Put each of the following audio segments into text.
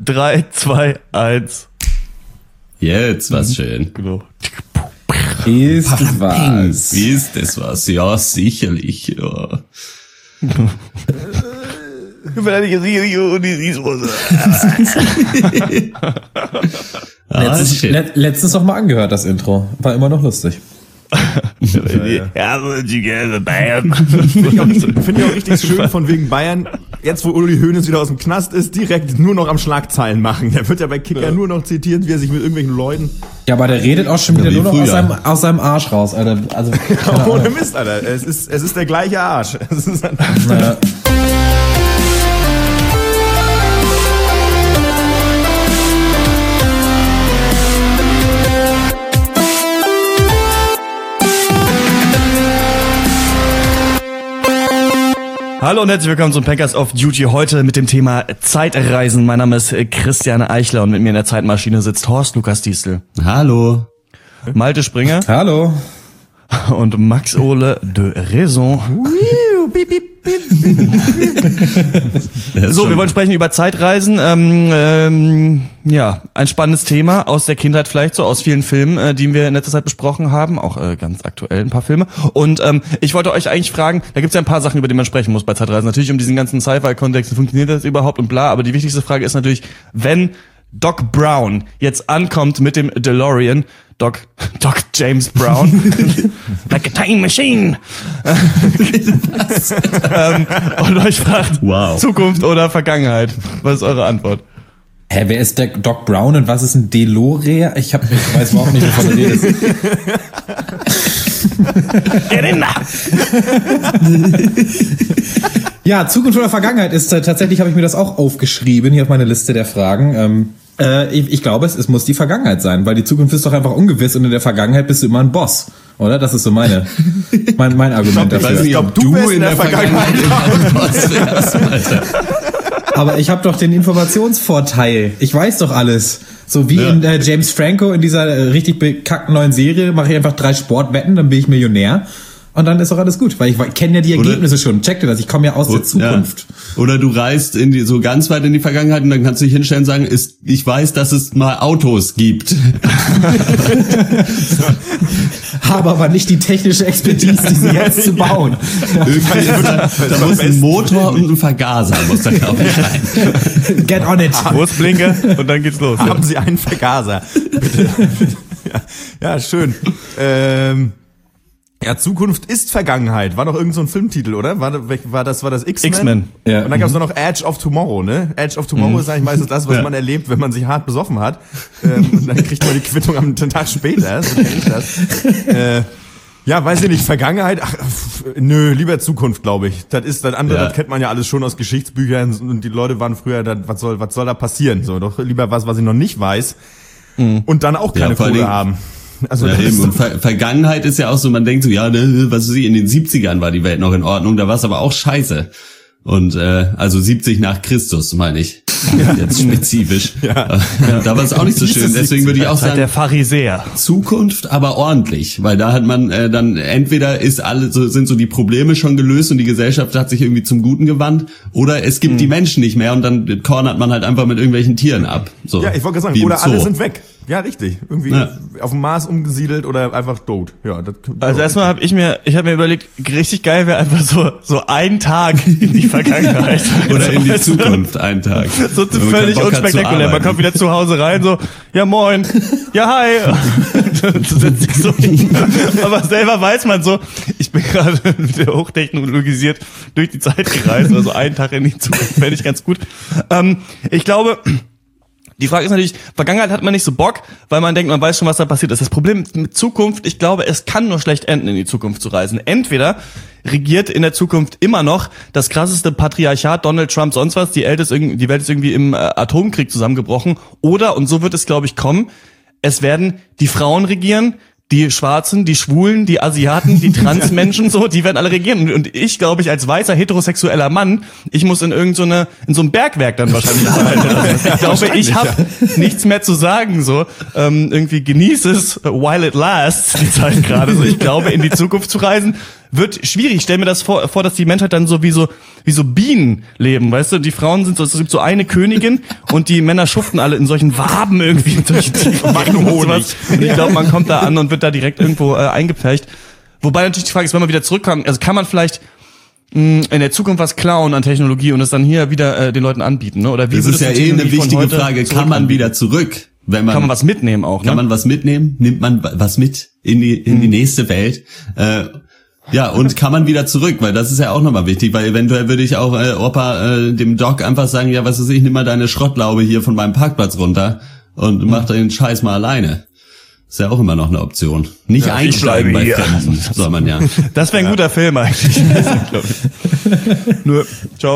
3, 2, 1. Jetzt was schön. Genau. Ist was? Ist das was? Ja, sicherlich. Ja. Letztens noch mal angehört, das Intro. War immer noch lustig. Ja, Bayern. Finde ich auch richtig schön, von wegen Bayern, jetzt wo Uli Hoeneß wieder aus dem Knast ist, direkt nur noch am Schlagzeilen machen. Der wird ja bei Kicker nur noch zitiert, wie er sich mit irgendwelchen Leuten... Ja, aber der redet auch schon wieder nur noch aus seinem Arsch raus, Alter. Also, ohne Mist, Alter. Es ist der gleiche Arsch. Es ist Hallo und herzlich willkommen zum Pankers of Duty. Heute mit dem Thema Zeitreisen. Mein Name ist Christian Eichler und mit mir in der Zeitmaschine sitzt Horst Lukas Diestel. Hallo. Malte Springer. Hallo. Und Max Ole de Raison. So, wir wollen sprechen über Zeitreisen. Ja, ein spannendes Thema aus der Kindheit vielleicht, so aus vielen Filmen, die wir in letzter Zeit besprochen haben. Auch ganz aktuell ein paar Filme. Und ich wollte euch eigentlich fragen, da gibt's ja ein paar Sachen, über die man sprechen muss bei Zeitreisen. Natürlich um diesen ganzen Sci-Fi-Kontext, funktioniert das überhaupt und bla. Aber die wichtigste Frage ist natürlich, wenn Doc Brown jetzt ankommt mit dem DeLorean, Doc James Brown, like a time machine, und euch fragt, wow. Zukunft oder Vergangenheit? Was ist eure Antwort? Hä, wer ist der Doc Brown und was ist ein DeLorean? Ich weiß überhaupt nicht, wovon du redest. Ja, Zukunft oder Vergangenheit ist tatsächlich, habe ich mir das auch aufgeschrieben, hier auf meine Liste der Fragen. Ich glaube, es muss die Vergangenheit sein, weil die Zukunft ist doch einfach ungewiss und in der Vergangenheit bist du immer ein Boss, oder? Das ist so mein Argument dafür. Ich glaube, du bist in der Vergangenheit ein Boss wärst, Alter. Aber ich habe doch den Informationsvorteil. Ich weiß doch alles. So wie in James Franco in dieser richtig bekackten neuen Serie mache ich einfach 3 Sportwetten, dann bin ich Millionär. Und dann ist doch alles gut, weil ich kenne ja die Ergebnisse schon. Check dir das, ich komme ja aus der Zukunft. Ja. Oder du reist so ganz weit in die Vergangenheit und dann kannst du dich hinstellen und sagen, ich weiß, dass es mal Autos gibt. Habe aber nicht die technische Expertise, die sie jetzt zu bauen. Da muss ein Motor und ein Vergaser, muss da glaube ich rein. Get on it. Wo ist Blinker? Und dann geht's los. Haben Sie einen Vergaser? Bitte. Ja, schön. Ja, Zukunft ist Vergangenheit. War doch irgend so ein Filmtitel, oder? War das X-Men? X-Men. Ja. Und dann gab's noch Edge of Tomorrow, ne? Edge of Tomorrow ist eigentlich meistens das, was man erlebt, wenn man sich hart besoffen hat. Und dann kriegt man die Quittung am Tag später. So kenn ich das. Ja, weiß ich nicht, Vergangenheit? Ach, nö, lieber Zukunft, glaube ich. Das andere, das kennt man ja alles schon aus Geschichtsbüchern und die Leute waren früher, was soll da passieren? So, doch lieber was ich noch nicht weiß. Und dann auch keine Kohle haben. Also ja, eben. Und Vergangenheit ist ja auch so, man denkt so, ja, was weiß ich, in den 70ern war die Welt noch in Ordnung, da war es aber auch scheiße. Und also 70 nach Christus, meine ich. Jetzt spezifisch. Ja. Da war es auch nicht so schön. Deswegen würde ich auch sagen, der Pharisäer. Zukunft, aber ordentlich. Weil da hat man dann entweder sind so die Probleme schon gelöst und die Gesellschaft hat sich irgendwie zum Guten gewandt, oder es gibt die Menschen nicht mehr und dann cornert man halt einfach mit irgendwelchen Tieren ab. So, ja, ich wollte gerade sagen, oder alle sind weg. Ja, richtig. Irgendwie auf dem Mars umgesiedelt oder einfach tot. Ja, also erstmal habe ich mir überlegt, richtig geil wäre einfach so ein Tag in die Vergangenheit. Oder in die Zukunft, einen Tag. So völlig unspektakulär. Man kommt wieder zu Hause rein, so, ja moin, ja hi. Du setzt dich so hin. Aber selber weiß man so, ich bin gerade wieder hochtechnologisiert durch die Zeit gereist. Also einen Tag in die Zukunft fände ich ganz gut. Ich glaube, die Frage ist natürlich, Vergangenheit hat man nicht so Bock, weil man denkt, man weiß schon, was da passiert ist. Das Problem mit Zukunft, ich glaube, es kann nur schlecht enden, in die Zukunft zu reisen. Entweder regiert in der Zukunft immer noch das krasseste Patriarchat, Donald Trump, sonst was, die Welt ist irgendwie im Atomkrieg zusammengebrochen. Oder, und so wird es, glaube ich, kommen, es werden die Frauen regieren, die Schwarzen, die Schwulen, die Asiaten, die Transmenschen, so, die werden alle regieren. Und ich, glaube ich, als weißer heterosexueller Mann, ich muss in so einem Bergwerk dann wahrscheinlich arbeiten. Ich glaube, ich habe nichts mehr zu sagen, so. Irgendwie genieße es, while it lasts, die Zeit gerade. So, ich glaube, in die Zukunft zu reisen, wird schwierig. Ich stell mir das vor, dass die Menschheit dann so wie so Bienen leben, weißt du? Die Frauen sind so, es gibt so eine Königin und die Männer schuften alle in solchen Waben irgendwie in solchen Machen Honig. Und ich glaube, man kommt da an und wird da direkt irgendwo eingepfercht. Wobei natürlich die Frage ist, wenn man wieder zurückkommt, also kann man vielleicht in der Zukunft was klauen an Technologie und es dann hier wieder den Leuten anbieten, ne? Oder wie das ist ja eine wichtige Frage. Kann man wieder zurück? Kann man was mitnehmen auch, ne? Kann man was mitnehmen? Nimmt man was mit in die nächste Welt? Ja, und kann man wieder zurück? Weil das ist ja auch nochmal wichtig, weil eventuell würde ich auch Opa dem Doc einfach sagen, ja, was weiß ich, nimm mal deine Schrottlaube hier von meinem Parkplatz runter und mach den Scheiß mal alleine. Ist ja auch immer noch eine Option. Nicht einsteigen bei Fremden, soll man ja. Das wäre ein guter Film eigentlich. Nur, ciao.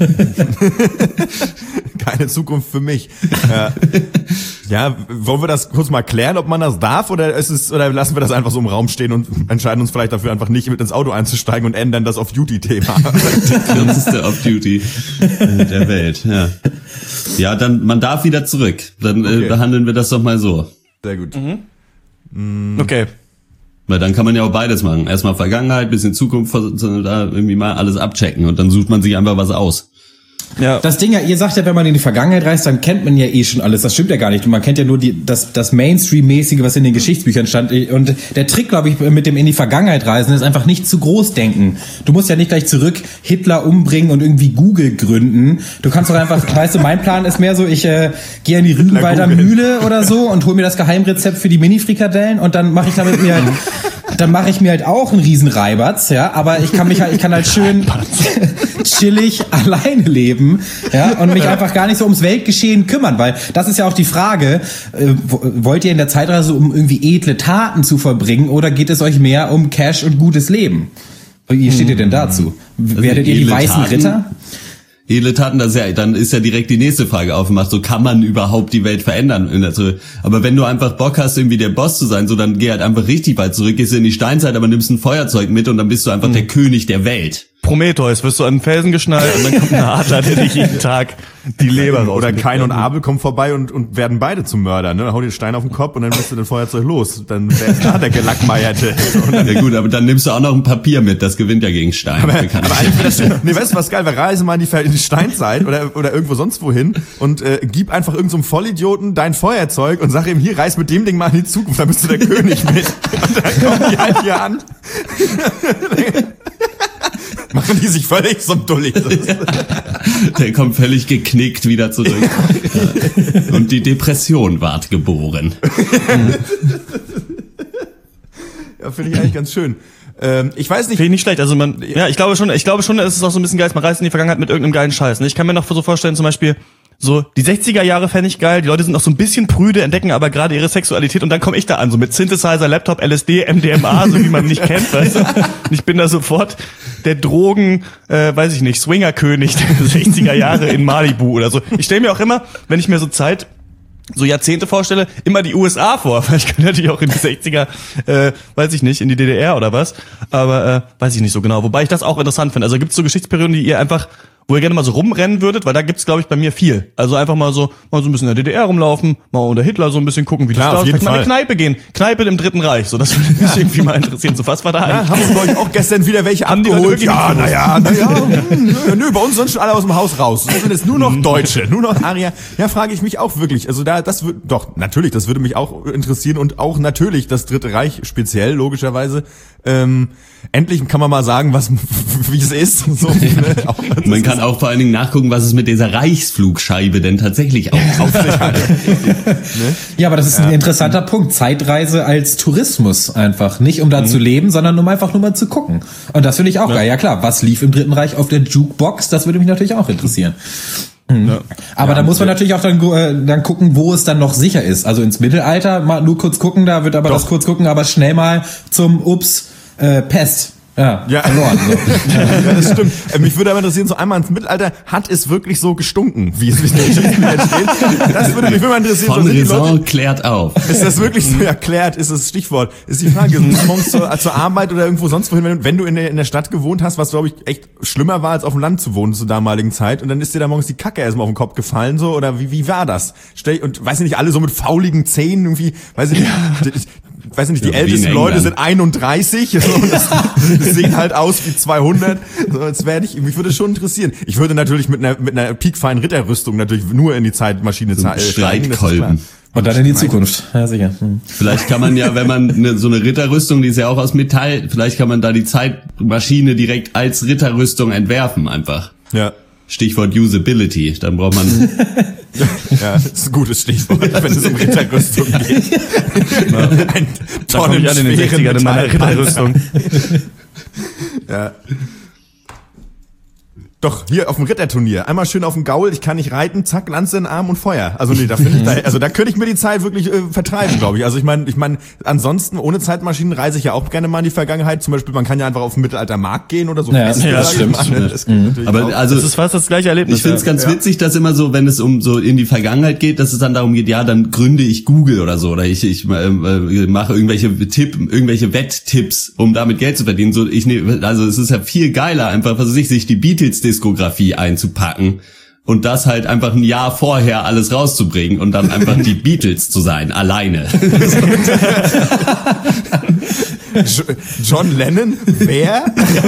Keine Zukunft für mich. Ja, wollen wir das kurz mal klären, ob man das darf oder lassen wir das einfach so im Raum stehen und entscheiden uns vielleicht dafür einfach nicht mit ins Auto einzusteigen und ändern das Off-Duty-Thema. Der kürzeste Off-Duty der Welt, ja. Ja, dann, man darf wieder zurück. Dann behandeln wir das doch mal so. Sehr gut. Okay. Weil dann kann man ja auch beides machen. Erstmal Vergangenheit, bisschen Zukunft, da irgendwie mal alles abchecken und dann sucht man sich einfach was aus. Ja. Das Ding ja, ihr sagt ja, wenn man in die Vergangenheit reist, dann kennt man ja eh schon alles. Das stimmt ja gar nicht. Und man kennt ja nur das Mainstream-mäßige, was in den Geschichtsbüchern stand. Und der Trick, glaube ich, mit dem in die Vergangenheit reisen, ist einfach nicht zu groß denken. Du musst ja nicht gleich zurück Hitler umbringen und irgendwie Google gründen. Du kannst doch einfach, weißt du, mein Plan ist mehr so, ich gehe in die Rügenwalder Mühle oder so und hol mir das Geheimrezept für die Mini-Frikadellen und dann mache ich damit mir dann mache ich mir halt auch einen riesen Reibatz, ja, aber ich kann halt schön chillig alleine leben, ja, und mich einfach gar nicht so ums Weltgeschehen kümmern, weil das ist ja auch die Frage, wollt ihr in der Zeitreise, um irgendwie edle Taten zu verbringen, oder geht es euch mehr um Cash und gutes Leben? Wie steht ihr denn dazu? Werdet ihr die weißen Ritter? Edle Taten, dann ist ja direkt die nächste Frage aufgemacht, so kann man überhaupt die Welt verändern? Also, aber wenn du einfach Bock hast, irgendwie der Boss zu sein, so dann geh halt einfach richtig weit zurück, gehst in die Steinzeit, aber nimmst ein Feuerzeug mit und dann bist du einfach der König der Welt. Prometheus, wirst du an den Felsen geschnallt und dann kommt ein Adler, der dich jeden Tag die Leber raus. Oder Kain und Abel kommen vorbei und werden beide zum Mörder, ne? Dann hau dir den Stein auf den Kopf und dann bist du den Feuerzeug los. Dann wär's da der Gelackmeierte. Ja gut, aber dann nimmst du auch noch ein Papier mit, das gewinnt ja gegen Stein. Aber weißt du was geil, wir reisen mal in die Steinzeit oder irgendwo sonst wohin und gib einfach irgendeinem so Vollidioten dein Feuerzeug und sag ihm, hier, reis mit dem Ding mal in die Zukunft, dann bist du der König mit. Und dann kommen die halt hier an. Machen die sich völlig so dullig. Der kommt völlig geknickt wieder zurück. Und die Depression ward geboren. Ja, finde ich eigentlich ganz schön. Ich weiß nicht. Finde ich nicht schlecht. Also ich glaube schon, es ist auch so ein bisschen geil, man reist in die Vergangenheit mit irgendeinem geilen Scheiß. Ne? Ich kann mir noch so vorstellen, zum Beispiel, so, die 60er Jahre fände ich geil, die Leute sind noch so ein bisschen prüde, entdecken aber gerade ihre Sexualität und dann komme ich da an, so mit Synthesizer, Laptop, LSD, MDMA, so wie man nicht kennt, weißt du? Und ich bin da sofort der Drogen, weiß ich nicht, Swingerkönig der 60er Jahre in Malibu oder so. Ich stelle mir auch immer, wenn ich mir so Jahrzehnte vorstelle, immer die USA vor, weil ich kann natürlich auch in die 60er, weiß ich nicht, in die DDR oder was, aber weiß ich nicht so genau, wobei ich das auch interessant finde. Also gibt's so Geschichtsperioden, die ihr einfach, wo ihr gerne mal so rumrennen würdet, weil da gibt's, glaube ich, bei mir viel. Also einfach mal so ein bisschen in der DDR rumlaufen, mal unter Hitler so ein bisschen gucken, wie das da ist. Vielleicht mal in eine Kneipe gehen. Kneipe im Dritten Reich. So, das würde mich irgendwie mal interessieren. So, was war da eigentlich? Haben wir euch auch gestern wieder welche abgeholt? Ja, naja. Nö, bei uns sind schon alle aus dem Haus raus. Es sind jetzt nur noch Deutsche, nur noch Arier. Ja, frage ich mich auch wirklich. Also das würde mich auch interessieren und auch natürlich das Dritte Reich speziell, logischerweise. Endlich kann man mal sagen, wie es ist. So, ne? Man kann auch vor allen Dingen nachgucken, was es mit dieser Reichsflugscheibe denn tatsächlich auf sich hat. Ja, aber das ist ein interessanter Punkt. Zeitreise als Tourismus einfach. Nicht um da zu leben, sondern um einfach nur mal zu gucken. Und das finde ich auch geil. Ja klar, was lief im Dritten Reich auf der Jukebox? Das würde mich natürlich auch interessieren. Ja. Aber da muss man natürlich auch dann gucken, wo es dann noch sicher ist. Also ins Mittelalter mal nur kurz gucken, da wird aber das kurz gucken, aber schnell mal zum Pest. Ja, verloren. So. Ja, das stimmt. Mich würde aber interessieren, so einmal ins Mittelalter, hat es wirklich so gestunken, wie es in den Geschichten steht? Das würde mich mal interessieren. Von Raison klärt auf. Ist das wirklich so erklärt, ist das Stichwort? Ist die Frage, morgens zur Arbeit oder irgendwo sonst wohin, wenn du in der Stadt gewohnt hast, was glaube ich echt schlimmer war, als auf dem Land zu wohnen zur damaligen Zeit, und dann ist dir da morgens die Kacke erstmal auf den Kopf gefallen, so, oder wie war das? Und weiß ich nicht, alle so mit fauligen Zähnen irgendwie, weiß ich nicht, weiß nicht, die ältesten Leute sind 31 und das sehen halt aus wie 200. So, jetzt mich würde schon interessieren. Ich würde natürlich mit einer piekfeinen Ritterrüstung natürlich nur in die Zeitmaschine steigen. Und dann in die Zukunft, ja sicher. Vielleicht kann man ja, wenn man so eine Ritterrüstung, die ist ja auch aus Metall, vielleicht kann man da die Zeitmaschine direkt als Ritterrüstung entwerfen einfach. Ja. Stichwort Usability, dann braucht man... Ja, das ist ein gutes Stichwort, wenn es um Ritterrüstung geht. Ein tonnenschweren in den 60ern in meiner Ritterrüstung. Ja. Doch, hier auf dem Ritterturnier. Einmal schön auf dem Gaul, ich kann nicht reiten, zack, Lanze in den Arm und Feuer. Also nee, da könnte ich mir die Zeit wirklich vertreiben, glaube ich. Also ich meine, ansonsten ohne Zeitmaschinen reise ich ja auch gerne mal in die Vergangenheit. Zum Beispiel, man kann ja einfach auf den Mittelaltermarkt gehen oder so. Ja, das stimmt. Aber also, das ist fast das gleiche Erlebnis. Ich finde es ganz witzig, dass immer so, wenn es um so in die Vergangenheit geht, dass es dann darum geht, ja, dann gründe ich Google oder so. Oder ich mache irgendwelche Wetttipps, um damit Geld zu verdienen. So, also es ist ja viel geiler, einfach, sich die Beatles-Diskografie einzupacken und das halt einfach ein Jahr vorher alles rauszubringen und dann einfach die Beatles zu sein, alleine. John Lennon? Wer?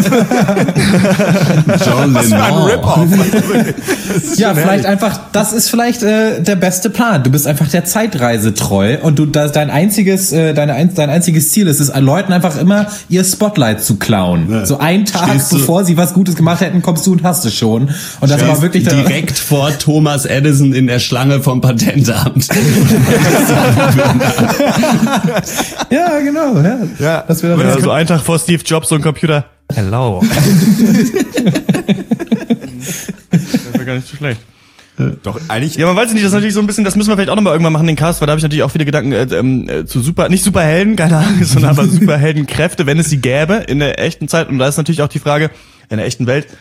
John Was für ein Lennon. Rip-Off. Ja, vielleicht einfach, das ist vielleicht der beste Plan. Du bist einfach der Zeitreise treu und dein einziges Ziel ist es, Leuten einfach immer ihr Spotlight zu klauen. Ja. So einen Tag bevor sie was Gutes gemacht hätten, kommst du und hast es schon. Und das war wirklich direkt vor Thomas Edison in der Schlange vom Patentamt. Ja, genau. Ja. Das wäre also so einen Tag vor Steve Jobs so ein Computer. Hello. Das wäre gar nicht so schlecht. Doch, eigentlich. Ja, man weiß nicht, das ist natürlich so ein bisschen, das müssen wir vielleicht auch nochmal irgendwann machen, den Cast, weil da habe ich natürlich auch viele Gedanken zu nicht Superhelden, keine Ahnung, sondern aber Superheldenkräfte, wenn es sie gäbe in der echten Zeit. Und da ist natürlich auch die Frage, in der echten Welt,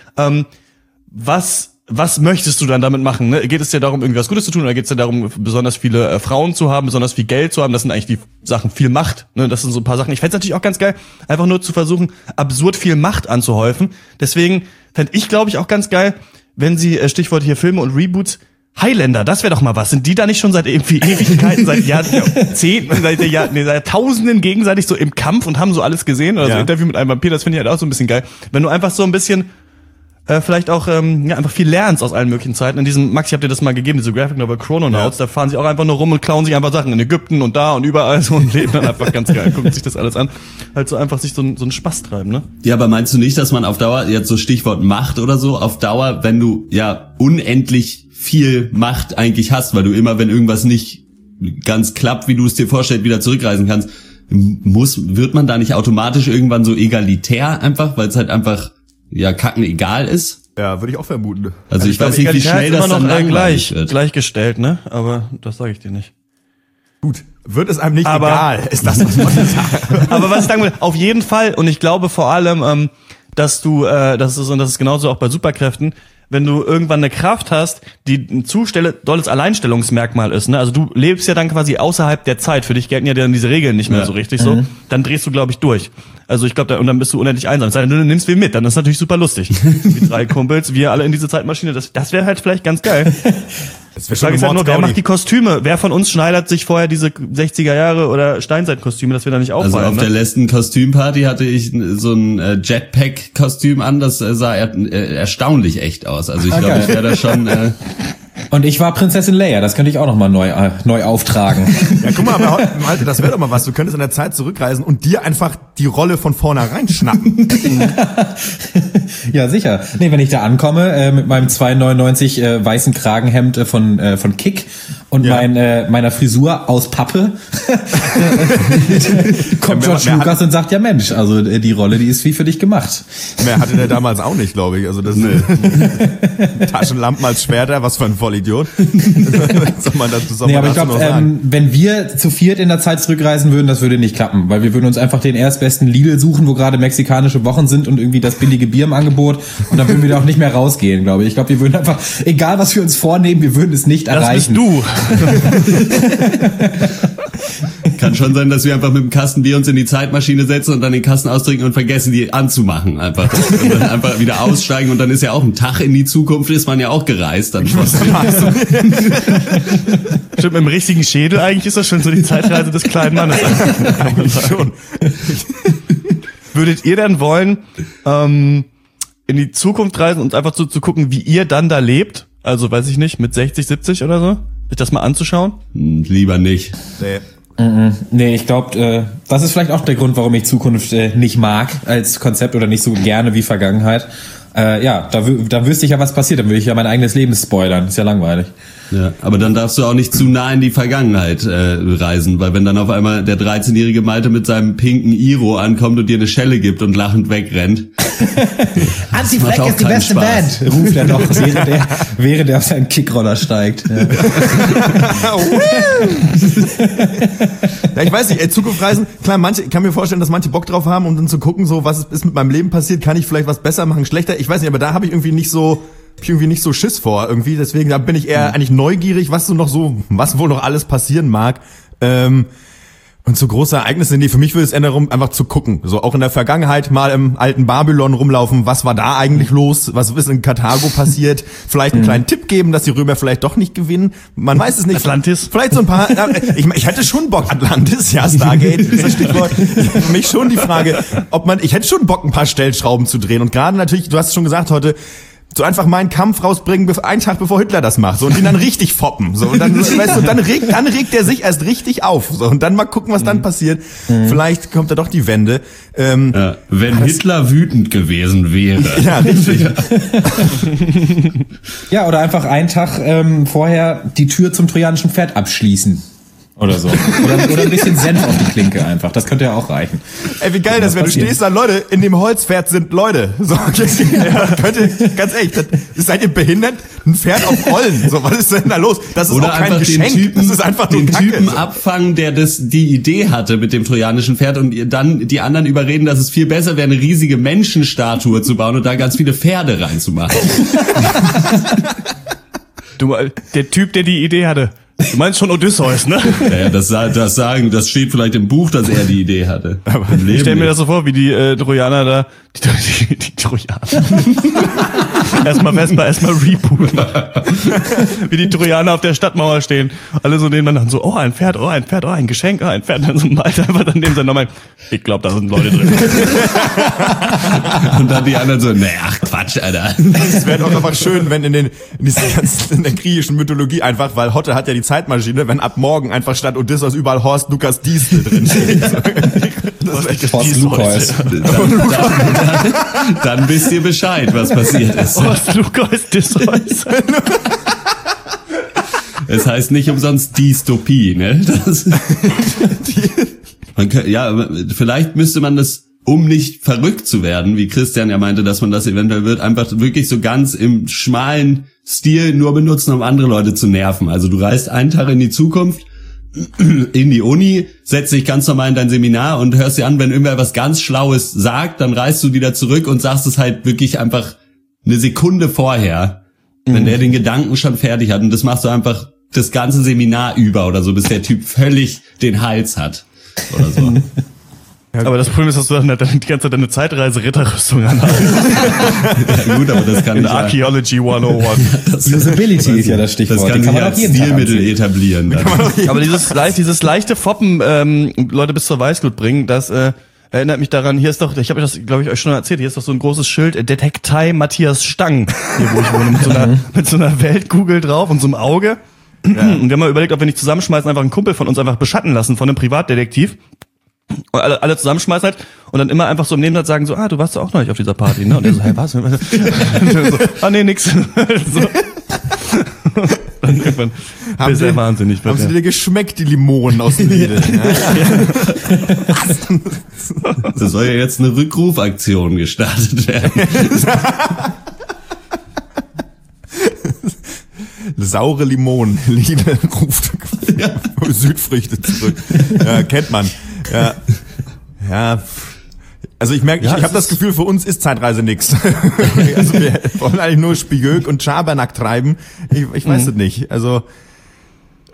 was möchtest du dann damit machen? Ne? Geht es dir darum, irgendwie was Gutes zu tun, oder geht es dir darum, besonders viele Frauen zu haben, besonders viel Geld zu haben? Das sind eigentlich die Sachen, viel Macht. Ne? Das sind so ein paar Sachen. Ich fände es natürlich auch ganz geil, einfach nur zu versuchen, absurd viel Macht anzuhäufen. Deswegen fände ich, glaube ich, auch ganz geil, wenn sie, Stichwort hier Filme und Reboots, Highlander, das wäre doch mal was. Sind die da nicht schon seit irgendwie Ewigkeiten, seit Jahrzehnten, seit Jahrtausenden gegenseitig so im Kampf und haben so alles gesehen? Oder so ein Interview mit einem Vampir, das finde ich halt auch so ein bisschen geil. Wenn du einfach so ein bisschen vielleicht auch einfach viel lernst aus allen möglichen Zeiten. In diesem, Max, ich hab dir das mal gegeben, diese Graphic Novel Chrononauts, da fahren sie auch einfach nur rum und klauen sich einfach Sachen in Ägypten und da und überall so und leben dann einfach ganz geil, gucken sich das alles an. Halt so einfach sich so einen Spaß treiben, ne? Ja, aber meinst du nicht, dass man auf Dauer, jetzt so Stichwort Macht oder so, auf Dauer, wenn du ja unendlich viel Macht eigentlich hast, weil du immer, wenn irgendwas nicht ganz klappt, wie du es dir vorstellst, wieder zurückreisen kannst, wird man da nicht automatisch irgendwann so egalitär einfach, weil es halt einfach kacken egal ist? Ja, würde ich auch vermuten. Also ich weiß nicht, wie schnell das dann langweilig wird. Gleichgestellt, ne? Aber das sage ich dir nicht. Gut, wird es einem nicht egal, ist das, was man sagt. Aber was ich sagen will, auf jeden Fall, und ich glaube vor allem, dass das ist genauso auch bei Superkräften, wenn du irgendwann eine Kraft hast, die ein dolles Alleinstellungsmerkmal ist, ne? Also du lebst ja dann quasi außerhalb der Zeit. Für dich gelten ja dann diese Regeln nicht mehr so richtig so. Dann drehst du, glaube ich, durch. Also ich glaube, und dann bist du unendlich einsam. Du nimmst wen mit, dann ist natürlich super lustig. Die 3 Kumpels, wir alle in diese Zeitmaschine, das wäre halt vielleicht ganz geil. Das wäre schon halt nur, wer macht die Kostüme? Wer von uns schneidert sich vorher diese 60er Jahre oder Steinzeitkostüme, dass wir da nicht auffallen? Also auf der letzten Kostümparty hatte ich so ein Jetpack-Kostüm an, das sah erstaunlich echt aus. Also ich glaube, ich wäre da schon... Und ich war Prinzessin Leia, das könnte ich auch noch mal neu auftragen. Ja, guck mal, aber Malte, das wäre doch mal was. Du könntest in der Zeit zurückreisen und dir einfach die Rolle von vornherein schnappen. Ja, sicher. Nee, wenn ich da ankomme mit meinem 2,99 weißen Kragenhemd von Kick und meiner Frisur aus Pappe, kommt George Lucas und sagt, ja Mensch, also die Rolle, die ist wie für dich gemacht. Mehr hatte der damals auch nicht, glaube ich. Also das Taschenlampen als Schwerter, was für ein Vollidiot. Aber ich glaube, wenn wir zu viert in der Zeit zurückreisen würden, das würde nicht klappen, weil wir würden uns einfach den erstbesten Lidl suchen, wo gerade mexikanische Wochen sind und irgendwie das billige Bier im Angebot, und dann würden wir da auch nicht mehr rausgehen, glaube ich. Ich glaube, wir würden einfach, egal was wir uns vornehmen, wir würden es nicht erreichen. Das bist du. Kann schon sein, dass wir einfach mit dem Kasten Bier uns in die Zeitmaschine setzen und dann den Kasten austrinken und vergessen, die anzumachen einfach. Und dann einfach wieder aussteigen und dann ist ja auch ein Tag in die Zukunft, ist man ja auch gereist. Dann Stimmt, mit dem richtigen Schädel eigentlich ist das schon so die Zeitreise des kleinen Mannes. Eigentlich schon. Würdet ihr dann wollen, in die Zukunft reisen und einfach so zu gucken, wie ihr dann da lebt? Also, weiß ich nicht, mit 60, 70 oder so? Sich das mal anzuschauen? Lieber nicht. Nee, ich glaube, das ist vielleicht auch der Grund, warum ich Zukunft nicht mag als Konzept oder nicht so gerne wie Vergangenheit. Da wüsste ich ja, was passiert. Dann würde ich ja mein eigenes Leben spoilern. Ist ja langweilig. Ja, aber dann darfst du auch nicht zu nah in die Vergangenheit reisen, weil wenn dann auf einmal der 13-jährige Malte mit seinem pinken Iro ankommt und dir eine Schelle gibt und lachend wegrennt. Anti-Fleck ist die beste Spaß. Band, ruft er noch, während er auf seinen Kickroller steigt. Ja. Ja, ich weiß nicht, Zukunftsreisen, klar, ich kann mir vorstellen, dass manche Bock drauf haben, um dann zu gucken, so was ist mit meinem Leben passiert, kann ich vielleicht was besser machen, schlechter, ich weiß nicht, aber da habe ich irgendwie nicht so Schiss vor irgendwie, deswegen da bin ich eher eigentlich neugierig, was wohl noch alles passieren mag. Und so große Ereignisse, nee, für mich würde es eher darum, einfach zu gucken. So auch in der Vergangenheit mal im alten Babylon rumlaufen, was war da eigentlich los, was ist in Karthago passiert, vielleicht einen kleinen Tipp geben, dass die Römer vielleicht doch nicht gewinnen. Man weiß es nicht. Atlantis. Vielleicht so ein paar, ich hätte schon Bock, Atlantis, ja, Stargate ist das Stichwort. Für mich schon die Frage, ich hätte schon Bock, ein paar Stellschrauben zu drehen. Und gerade natürlich, du hast es schon gesagt heute, so einfach mal einen Kampf rausbringen, einen Tag bevor Hitler das macht, so, und ihn dann richtig foppen, so, und dann, weißt du, dann regt er sich erst richtig auf, so, und dann mal gucken, was dann passiert. Vielleicht kommt da doch die Wende. Wenn Hitler wütend gewesen wäre. Ja, richtig. Ja, oder einfach einen Tag vorher die Tür zum trojanischen Pferd abschließen. Oder so. Oder ein bisschen Senf auf die Klinke einfach. Das könnte ja auch reichen. Ey, wie geil das wäre. Du stehst da, Leute, in dem Holzpferd sind Leute. So, ganz echt, seid ihr behindert? Ein Pferd auf Rollen. So, was ist denn da los? Das ist oder auch kein Geschenk. Das ist einfach nur den Kacke. Typen abfangen, der die Idee hatte mit dem trojanischen Pferd und dann die anderen überreden, dass es viel besser wäre, eine riesige Menschenstatue zu bauen und da ganz viele Pferde reinzumachen. Der Typ, der die Idee hatte. Du meinst schon Odysseus, ne? Ja, das steht vielleicht im Buch, dass er die Idee hatte. Aber ich stell mir das so vor, wie die Trojaner da, die Trojaner. erstmal Reboot. Wie die Trojaner auf der Stadtmauer stehen. Alle so nebeneinander, so, ein Pferd, ein Geschenk, ein Pferd. Dann so ein Malte einfach daneben sein nochmal, ich glaube, da sind Leute drin. Und dann die anderen so, ach Quatsch, Alter. Es wäre doch einfach schön, wenn in der griechischen Mythologie einfach, weil Hotte hat ja die Zeitmaschine, wenn ab morgen einfach statt Odysseus überall Horst Lukas Diesel drin steht. Horst Lukas. Dann wisst ihr Bescheid, was passiert ist. Horst Lukas Disseus. Es heißt nicht umsonst Dystopie, ne? Vielleicht müsste man das, um nicht verrückt zu werden, wie Christian ja meinte, dass man das eventuell wird, einfach wirklich so ganz im schmalen Stil nur benutzen, um andere Leute zu nerven. Also du reist einen Tag in die Zukunft, in die Uni, setzt dich ganz normal in dein Seminar und hörst dir an, wenn irgendwer was ganz Schlaues sagt, dann reist du wieder zurück und sagst es halt wirklich einfach eine Sekunde vorher, wenn der den Gedanken schon fertig hat, und das machst du einfach das ganze Seminar über oder so, bis der Typ völlig den Hals hat oder so. Aber das Problem ist, dass du dann die ganze Zeit eine Zeitreise-Ritterrüstung anhast. Ja gut, aber das kann in Archaeology 101. Usability ist ja das Stichwort. Das kann sich als Stilmittel etablieren. Aber dieses leichte Foppen, Leute bis zur Weißglut bringen, das erinnert mich daran, hier ist doch, ich habe das, glaube ich, euch schon erzählt, hier ist doch so ein großes Schild, Detektei Matthias Stang, hier wo ich wohne, mit so einer Weltkugel drauf und so einem Auge. Ja. Und wir haben mal überlegt, ob wir nicht zusammenschmeißen, einfach einen Kumpel von uns einfach beschatten lassen von einem Privatdetektiv. Und alle zusammenschmeißen halt und dann immer einfach so im Nebensatz sagen so, du warst doch auch noch nicht auf dieser Party, ne? Und der so, hey, was? Und so, nee, nix. So. Dann irgendwann bist du wahnsinnig. Haben sie dir geschmeckt, die Limonen aus dem Lidl? Das soll ja jetzt eine Rückrufaktion gestartet werden. Saure Limonen. Lidl ruft Südfrüchte zurück. Ja, kennt man. Ja. Also ich merke, ich habe das Gefühl, für uns ist Zeitreise nix. Also wir wollen eigentlich nur Spiegel und Schabernack treiben. Ich weiß es nicht. Also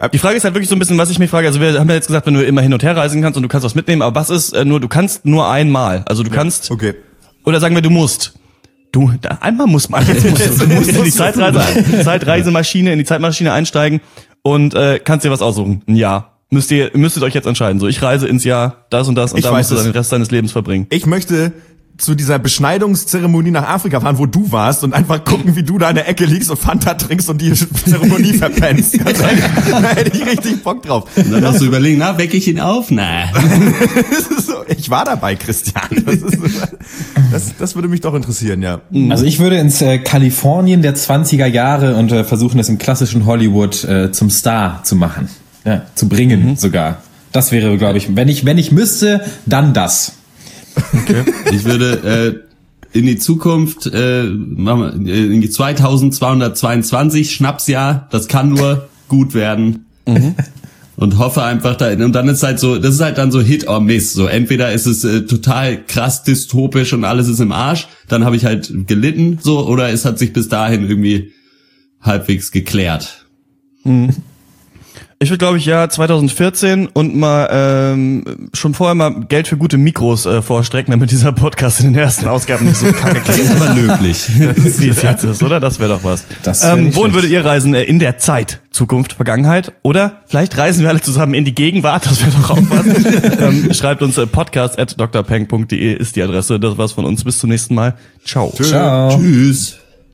Die Frage ist halt wirklich so ein bisschen, was ich mich frage. Also wir haben ja jetzt gesagt, wenn du immer hin und her reisen kannst und du kannst was mitnehmen, aber was ist du kannst nur einmal. Also du kannst, Okay. oder sagen wir, du musst. Einmal muss man. Jetzt du musst in die Zeitreisemaschine, in die Zeitmaschine einsteigen und kannst dir was aussuchen. Ein Jahr. Müsstet euch jetzt entscheiden. So, ich reise ins Jahr das und da musst du dann den Rest deines Lebens verbringen. Ich möchte zu dieser Beschneidungszeremonie nach Afrika fahren, wo du warst und einfach gucken, wie du da in der Ecke liegst und Fanta trinkst und die Zeremonie verpennst. Ganz ehrlich, da hätte ich richtig Bock drauf. Und dann hast du überlegen, wecke ich ihn auf? Na. Ich war dabei, Christian. Das würde mich doch interessieren, ja. Also ich würde ins Kalifornien der 20er Jahre und versuchen, es im klassischen Hollywood zum Star zu machen. Ja, zu bringen sogar. Das wäre, glaube ich, wenn ich müsste, dann das. Okay. Ich würde in die Zukunft, in die 2222 Schnapsjahr, das kann nur gut werden. Und hoffe einfach und dann ist halt so, das ist halt dann so Hit or Miss. So entweder ist es total krass dystopisch und alles ist im Arsch, dann habe ich halt gelitten, so, oder es hat sich bis dahin irgendwie halbwegs geklärt. Ich würde, glaube ich, 2014 und mal schon vorher mal Geld für gute Mikros vorstrecken, damit dieser Podcast in den ersten Ausgaben nicht so kacke klingt. Das ist aber löblich. Wie es jetzt ist, oder? Das wäre doch was. Wohin Wohin würdet ihr reisen? In der Zeit? Zukunft, Vergangenheit? Oder vielleicht reisen wir alle zusammen in die Gegenwart, das wäre doch auch was. Schreibt uns podcast@drpeng.de ist die Adresse. Das war's von uns. Bis zum nächsten Mal. Ciao. Ciao. Tschüss.